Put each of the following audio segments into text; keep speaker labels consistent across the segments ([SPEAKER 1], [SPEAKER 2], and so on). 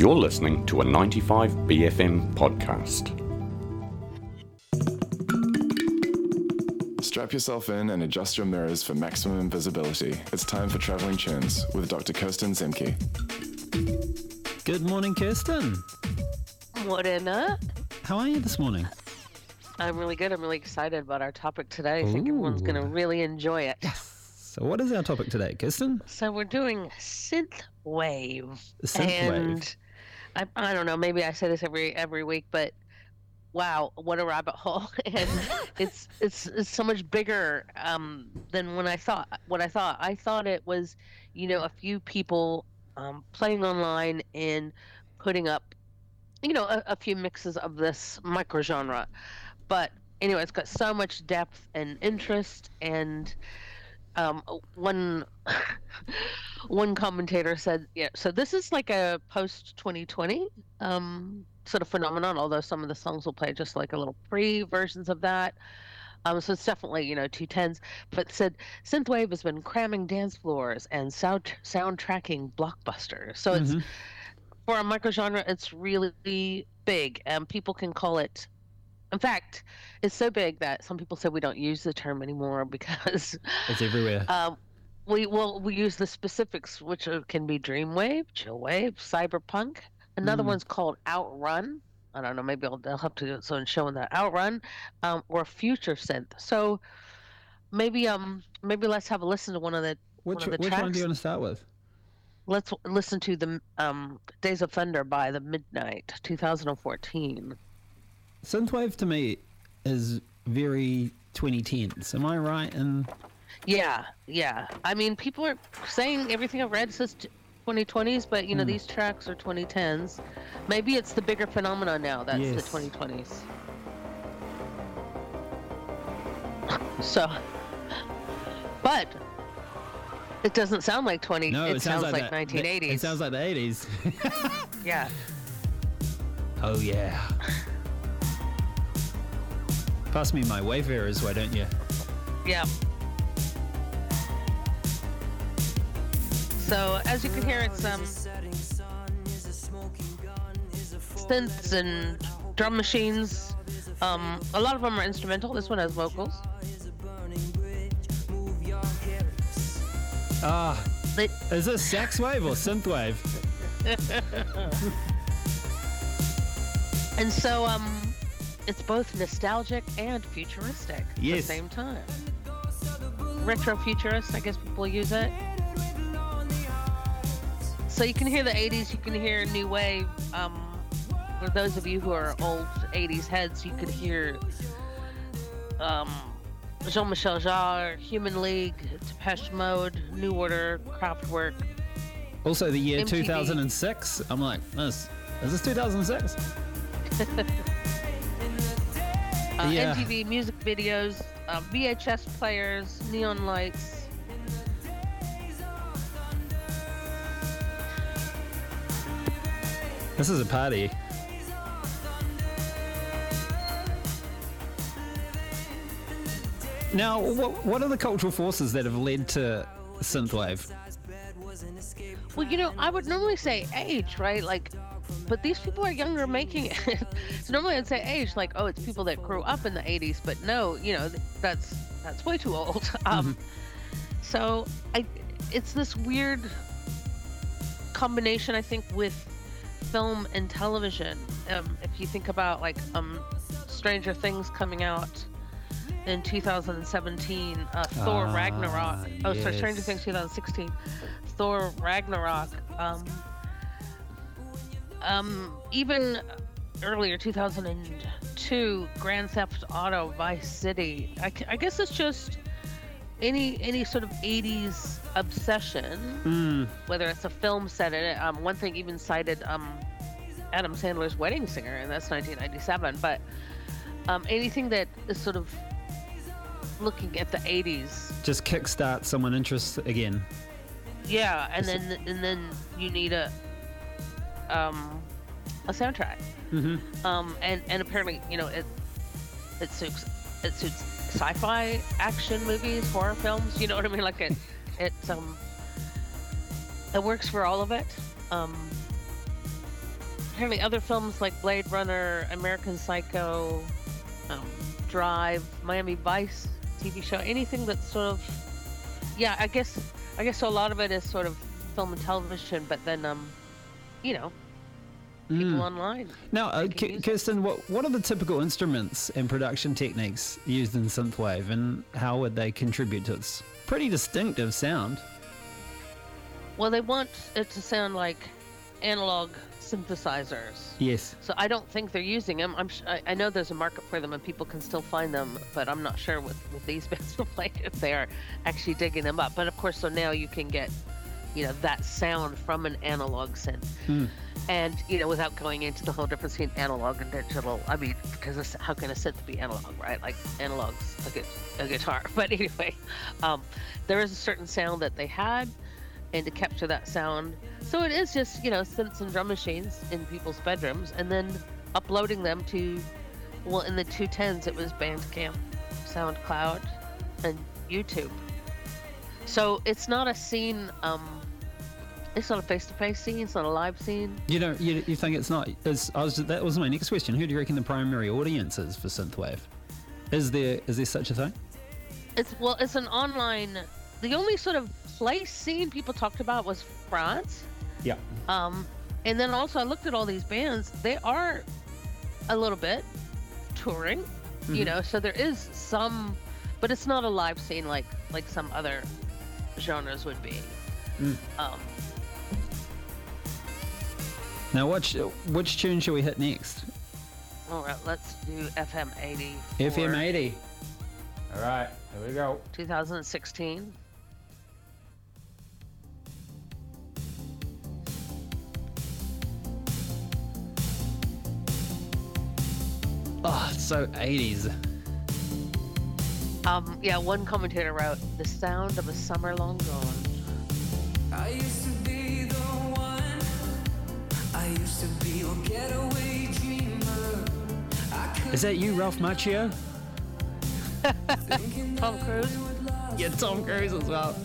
[SPEAKER 1] You're listening to a 95BFM podcast.
[SPEAKER 2] Strap yourself in and adjust your mirrors for maximum visibility. It's time for Traveling Tunes with Dr. Kirsten Zemke.
[SPEAKER 3] Good morning, Kirsten.
[SPEAKER 4] Morena.
[SPEAKER 3] How are you this morning?
[SPEAKER 4] I'm really good. I'm really excited about our topic today. I think everyone's going to really enjoy it.
[SPEAKER 3] Yes. So what is our topic today, Kirsten?
[SPEAKER 4] So we're doing synthwave.
[SPEAKER 3] Synthwave.
[SPEAKER 4] And I don't know, maybe I say this every week, but wow, what a rabbit hole. And it's so much bigger than what I thought. I thought it was, a few people playing online and putting up, a few mixes of this microgenre. But anyway, it's got so much depth and interest, and one commentator said, so this is like a post 2020 sort of phenomenon, although some of the songs will play just like a little pre-versions of that. So it's definitely, 210s, but said synthwave has been cramming dance floors and soundtracking blockbusters. So it's, for a microgenre, it's really big, and people can call it. In fact, it's so big that some people say we don't use the term anymore because
[SPEAKER 3] it's everywhere.
[SPEAKER 4] We use the specifics, which can be dreamwave, chillwave, cyberpunk. Another one's called outrun. I don't know. Maybe they'll have to do someone showing that outrun, or future synth. So maybe let's have a listen to one of the tracks.
[SPEAKER 3] Which one do you want to start with?
[SPEAKER 4] Let's listen to the Days of Thunder by The Midnight, 2014.
[SPEAKER 3] Synthwave to me is very 2010s. Am I right?
[SPEAKER 4] Yeah. I mean, people are saying everything I've read says 2020s, but these tracks are 2010s. Maybe it's the bigger phenomenon now. That's the 2020s. So, but it doesn't sound like 20.
[SPEAKER 3] No,
[SPEAKER 4] it sounds like 1980s.
[SPEAKER 3] It sounds like the 80s.
[SPEAKER 4] Yeah.
[SPEAKER 3] Oh yeah. Pass me my Wayfarers, why don't you?
[SPEAKER 4] Yeah. So as you can hear, it's synths and drum machines. A lot of them are instrumental. This one has vocals.
[SPEAKER 3] Is this sax wave or synth wave?
[SPEAKER 4] And so it's both nostalgic and futuristic at the same time. Retro-futurist, I guess people use it. So you can hear the 80s, you can hear new wave. For those of you who are old 80s heads, you could hear Jean-Michel Jarre, Human League, Depeche Mode, New Order, Kraftwerk.
[SPEAKER 3] Also the year
[SPEAKER 4] MTV.
[SPEAKER 3] 2006. I'm like, is this 2006?
[SPEAKER 4] MTV music videos, VHS players, neon lights.
[SPEAKER 3] This is a party. Now, what are the cultural forces that have led to synthwave?
[SPEAKER 4] Well, I would normally say age, right? But these people are younger making it. So normally I'd say age, it's people that grew up in the 80s, but no, that's way too old. So it's this weird combination, I think, with film and television. If you think about Stranger Things coming out in 2017, Thor Ragnarok.
[SPEAKER 3] Yes.
[SPEAKER 4] Sorry, Stranger Things 2016, Thor Ragnarok. Even earlier, 2002, Grand Theft Auto Vice City. I guess it's just any sort of 80s obsession, whether it's a film set in it. One thing even cited Adam Sandler's Wedding Singer, and that's 1997. But anything that is sort of looking at the 80s,
[SPEAKER 3] just kickstart someone interest again.
[SPEAKER 4] Yeah, and then you need a soundtrack. And apparently, it suits sci-fi action movies, horror films. You know what I mean? It works for all of it. apparently other films like Blade Runner, American Psycho, Drive, Miami Vice TV show, anything that's sort of, yeah, I guess so. A lot of it is sort of film and television, but then people online.
[SPEAKER 3] Now,
[SPEAKER 4] making music.
[SPEAKER 3] Kirsten, what are the typical instruments and production techniques used in synthwave, and how would they contribute to its pretty distinctive sound?
[SPEAKER 4] Well, they want it to sound like analog synthesizers.
[SPEAKER 3] Yes.
[SPEAKER 4] So I don't think they're using them. I know there's a market for them and people can still find them, but I'm not sure with these bands to play if they are actually digging them up. But of course, so now you can get, that sound from an analog synth. And, without going into the whole difference between analog and digital. I mean, because how can a synth be analog, right? Like analog's a guitar. But anyway, there is a certain sound that they had, and to capture that sound. So it is just, synths and drum machines in people's bedrooms, and then uploading them to, well, in the 2010s, it was Bandcamp, SoundCloud, and YouTube. So it's not a scene, it's not a face-to-face scene, it's not a live scene.
[SPEAKER 3] You think it's not? That was my next question. Who do you reckon the primary audience is for synthwave? Is there such a thing?
[SPEAKER 4] It's an online. The only sort of place scene people talked about was France.
[SPEAKER 3] Yeah.
[SPEAKER 4] And then also I looked at all these bands. They are a little bit touring, so there is some, but it's not a live scene like some other genres would be.
[SPEAKER 3] Now, which tune shall we hit next?
[SPEAKER 4] All right, let's do FM 80.
[SPEAKER 3] FM 80. All right, here we go.
[SPEAKER 4] 2016.
[SPEAKER 3] Oh, it's so 80s.
[SPEAKER 4] One commentator wrote, "The sound of a summer long gone."
[SPEAKER 5] I used to be the one. I used to be your getaway dreamer.
[SPEAKER 3] Is that you, Ralph Macchio?
[SPEAKER 4] Tom Cruise.
[SPEAKER 3] Yeah, Tom Cruise as well.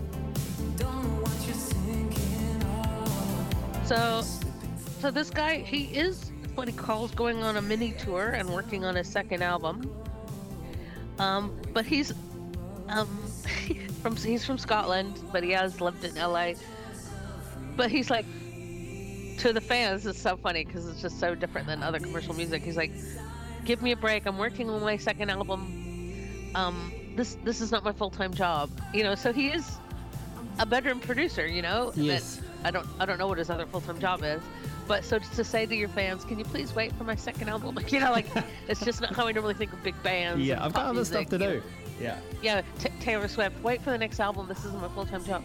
[SPEAKER 4] So this guy, he is what he calls going on a mini tour and working on his second album. But he's from Scotland, but he has lived in LA. But he's like, to the fans, it's so funny because it's just so different than other commercial music. He's like, give me a break. I'm working on my second album. This is not my full-time job. So he is a bedroom producer,
[SPEAKER 3] Yes.
[SPEAKER 4] I don't know what his other full-time job is. But so to say to your fans, can you please wait for my second album? It's just not how I normally think of big bands.
[SPEAKER 3] Yeah, I've got other stuff to do. Yeah.
[SPEAKER 4] Yeah, Taylor Swift, wait for the next album. This isn't my full-time job.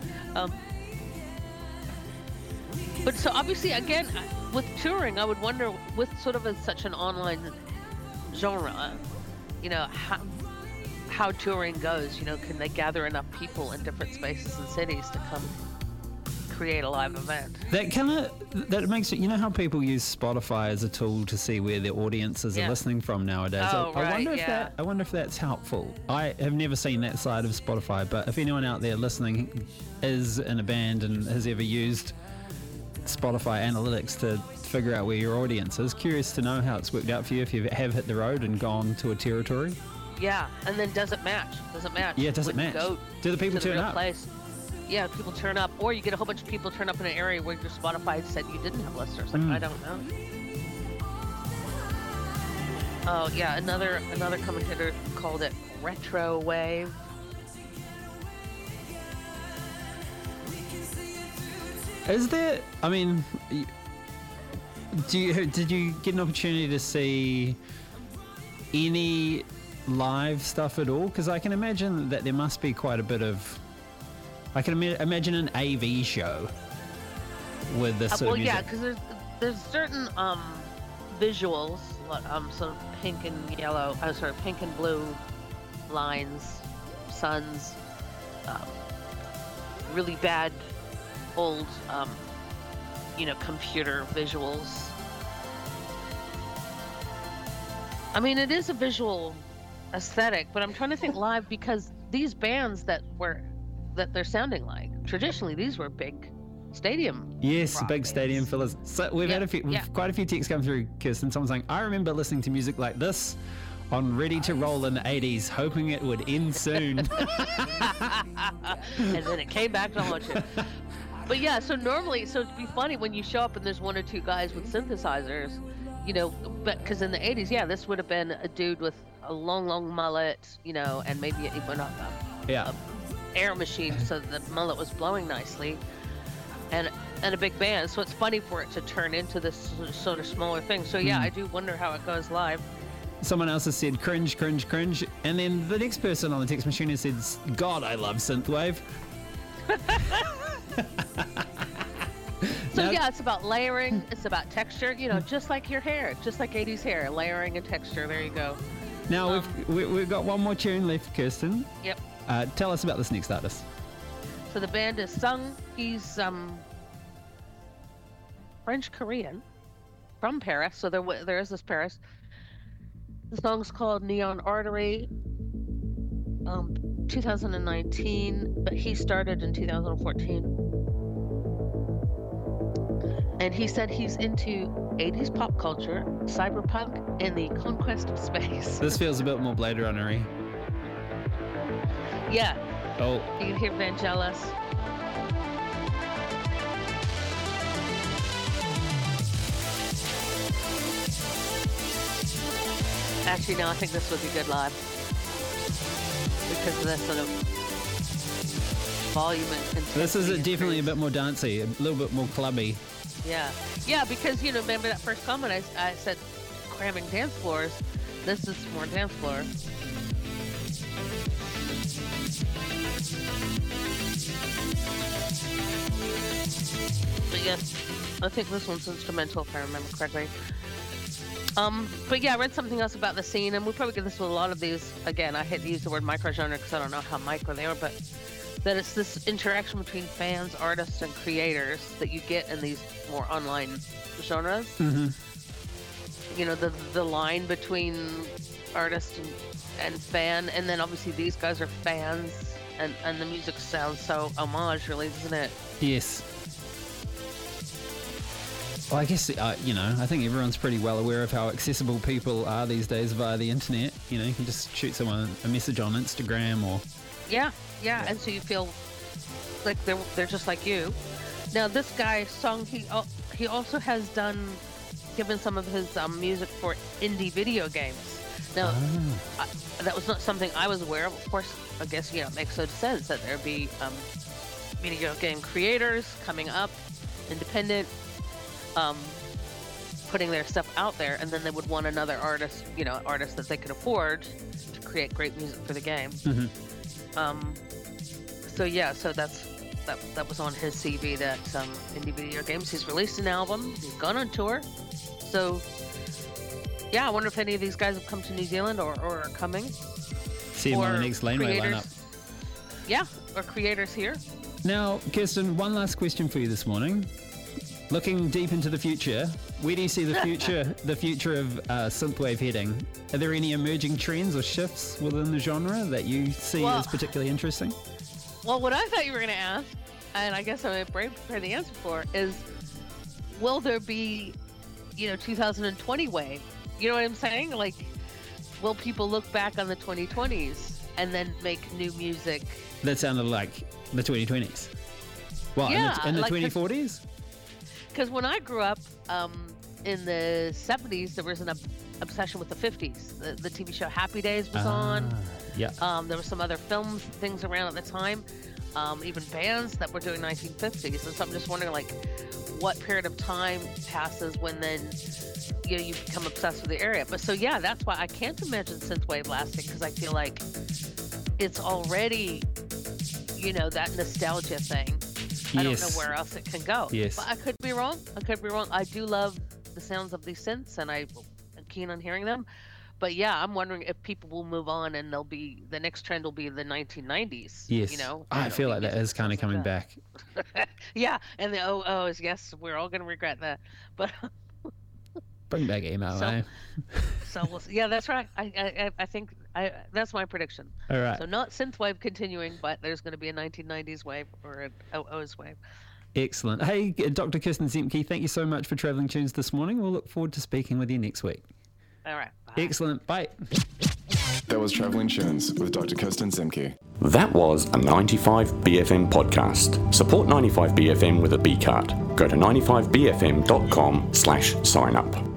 [SPEAKER 4] But so obviously, again, with touring, I would wonder, with sort of such an online genre, how touring goes. Can they gather enough people in different spaces and cities to come create a live event?
[SPEAKER 3] That makes it. How people use Spotify as a tool to see where their audiences are listening from nowadays.
[SPEAKER 4] Oh,
[SPEAKER 3] I
[SPEAKER 4] right,
[SPEAKER 3] wonder if I wonder if that's helpful. I have never seen that side of Spotify, but if anyone out there listening is in a band and has ever used Spotify analytics to figure out where your audience is, curious to know how it's worked out for you if you have hit the road and gone to a territory.
[SPEAKER 4] Yeah, and then does it match?
[SPEAKER 3] Yeah, does it match? Do the people turn up?
[SPEAKER 4] Place. Yeah, people turn up, or you get a whole bunch of people turn up in an area where your Spotify said you didn't have listeners. I don't know. Oh yeah, another commentator called it retro wave.
[SPEAKER 3] Is there? I mean, did you get an opportunity to see any live stuff at all? Because I can imagine that there must be quite a bit of. I can imagine an AV show with this sort of music.
[SPEAKER 4] Yeah, because there's certain visuals, sort of pink and yellow, pink and blue lines, suns, really bad old, computer visuals. I mean, it is a visual aesthetic, but I'm trying to think live, because these bands that they're sounding like, traditionally these were big stadium.
[SPEAKER 3] Yes,
[SPEAKER 4] rock
[SPEAKER 3] big
[SPEAKER 4] bands.
[SPEAKER 3] stadium fillers. So we've
[SPEAKER 4] Yeah,
[SPEAKER 3] had quite a few texts come through, Kirsten. Someone's saying, I remember listening to music like this on Ready to Roll in the 80s, hoping it would end soon.
[SPEAKER 4] And then it came back to haunt you. But yeah, so normally, so it'd be funny when you show up and there's one or two guys with synthesizers, you know, but because in the 80s, yeah, this would have been a dude with a long mullet, you know, and maybe even
[SPEAKER 3] Yeah.
[SPEAKER 4] air machine so the mullet was blowing nicely, and a big band. So it's funny for it to turn into this sort of smaller thing. So yeah, I do wonder how it goes live.
[SPEAKER 3] Someone else has said cringe. And then the next person on the text machine has said, God, I love synthwave.
[SPEAKER 4] So
[SPEAKER 3] Now-
[SPEAKER 4] yeah, it's about layering, it's about texture, you know, just like your hair, just like 80s hair, layering and texture. There you go.
[SPEAKER 3] Now we've got one more tune left, Kirsten.
[SPEAKER 4] Yep.
[SPEAKER 3] Tell us about this next artist.
[SPEAKER 4] So the band is Sung. He's French Korean from Paris. So there is this Paris. The song's called Neon Artery. 2019, but he started in 2014. And he said he's into 80s pop culture, cyberpunk, and the conquest of space.
[SPEAKER 3] This feels a bit more Blade Runner-y.
[SPEAKER 4] Yeah,
[SPEAKER 3] Oh,
[SPEAKER 4] you can hear Vangelis. Actually, no, I think this would be good live because of that sort of volume and
[SPEAKER 3] this is
[SPEAKER 4] intensity and
[SPEAKER 3] definitely a
[SPEAKER 4] grace.
[SPEAKER 3] bit more dancey, a little bit more clubby.
[SPEAKER 4] Yeah, because you know, remember that first comment I said cramming dance floors. This is more dance floor. But yes, I think this one's instrumental if I remember correctly. But yeah, I read something else about the scene, and we'll probably get this with a lot of these. Again, I hate to use the word microgenre because I don't know how micro they are, but that it's this interaction between fans, artists, and creators that you get in these more online genres.
[SPEAKER 3] Mm-hmm.
[SPEAKER 4] You know, the line between artist and fan, and then obviously these guys are fans, and the music sounds so homage, really, doesn't it?
[SPEAKER 3] Yes. Well, I guess, you know, I think everyone's pretty well aware of how accessible people are these days via the internet. You know, you can just shoot someone a message on Instagram or...
[SPEAKER 4] Yeah, and so you feel like they're just like you. Now, this guy, Sung, he also has given some of his music for indie video games. Now, that was not something I was aware of. Of course, I guess, you know, it makes so sense that there'd be video game creators coming up, independent, putting their stuff out there, and then they would want another artist, you know, artist that they could afford to create great music for the game.
[SPEAKER 3] Mhm.
[SPEAKER 4] So yeah, so that was on his CV, that indie video games. He's released an album. He's gone on tour. So yeah, I wonder if any of these guys have come to New Zealand or are coming.
[SPEAKER 3] See him on the
[SPEAKER 4] Or
[SPEAKER 3] next laneway
[SPEAKER 4] creators.
[SPEAKER 3] lineup.
[SPEAKER 4] Yeah, or creators here.
[SPEAKER 3] Now, Kirsten, one last question for you this morning. Looking deep into the future, where do you see the future of synthwave heading? Are there any emerging trends or shifts within the genre that you see
[SPEAKER 4] Well-
[SPEAKER 3] as particularly interesting?
[SPEAKER 4] Well, what I thought you were going to ask, and I guess I'm brave to prepare the answer for, is will there be, you know, 2020 wave? You know what I'm saying? Like, will people look back on the 2020s and then make new music?
[SPEAKER 3] That sounded like the 2020s. Well,
[SPEAKER 4] Yeah,
[SPEAKER 3] in the
[SPEAKER 4] like the-
[SPEAKER 3] 2040s?
[SPEAKER 4] Because when I grew up in the 70s, there was an obsession with the 50s. The TV show Happy Days was on.
[SPEAKER 3] Yeah.
[SPEAKER 4] There were some other films, things around at the time, even bands that were doing 1950s. And so I'm just wondering, like, what period of time passes when then, you know, you become obsessed with the area. But so, yeah, that's why I can't imagine synthwave lasting, because I feel like it's already, you know, that nostalgia thing. I don't know
[SPEAKER 3] Yes.
[SPEAKER 4] where else it can go.
[SPEAKER 3] Yes.
[SPEAKER 4] But I could be wrong. I do love the sounds of these synths, and I'm keen on hearing them. But yeah, I'm wondering if people will move on, and the next trend will be the 1990s.
[SPEAKER 3] Yes.
[SPEAKER 4] You know,
[SPEAKER 3] I
[SPEAKER 4] and
[SPEAKER 3] feel
[SPEAKER 4] it'll
[SPEAKER 3] like
[SPEAKER 4] be
[SPEAKER 3] that
[SPEAKER 4] music
[SPEAKER 3] is kind of
[SPEAKER 4] sounds
[SPEAKER 3] coming
[SPEAKER 4] like
[SPEAKER 3] back.
[SPEAKER 4] yeah, and the oh-ohs, yes, we're all going to regret that. But
[SPEAKER 3] Bring back emo,
[SPEAKER 4] So-
[SPEAKER 3] eh?
[SPEAKER 4] so we'll see. Yeah, that's right. I think that's my prediction.
[SPEAKER 3] All right.
[SPEAKER 4] So not synthwave continuing, but there's going to be a 1990s wave or an oh-ohs wave.
[SPEAKER 3] Excellent. Hey, Dr. Kirsten Zemke, thank you so much for Travelling Tunes this morning. We'll look forward to speaking with you next week.
[SPEAKER 4] All right. Bye.
[SPEAKER 3] Excellent. Bye.
[SPEAKER 2] That was Travelling Tunes with Dr. Kirsten Zemke.
[SPEAKER 1] That was a 95BFM podcast. Support 95BFM with a B card. Go to 95bfm.com/sign up.